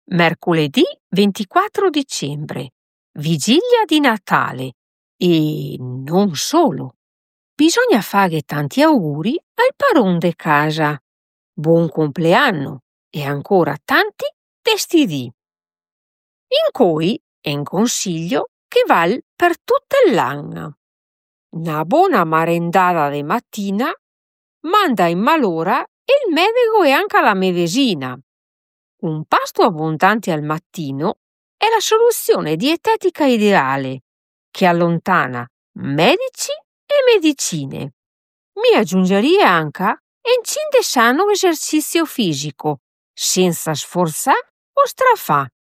Mercoledì 24 dicembre, vigilia di Natale. E non solo. Bisogna fare tanti auguri al padrone de casa. Buon compleanno e ancora tanti testidì. In cui è un consiglio che val per tutta l'anno. Una buona marendata de mattina manda in malora il medico e anche la medesina. Un pasto abbondante al mattino è la soluzione dietetica ideale che allontana medici e medicine. Mi aggiungerei anche un cin de sano esercizio fisico, senza sforzare o strafà.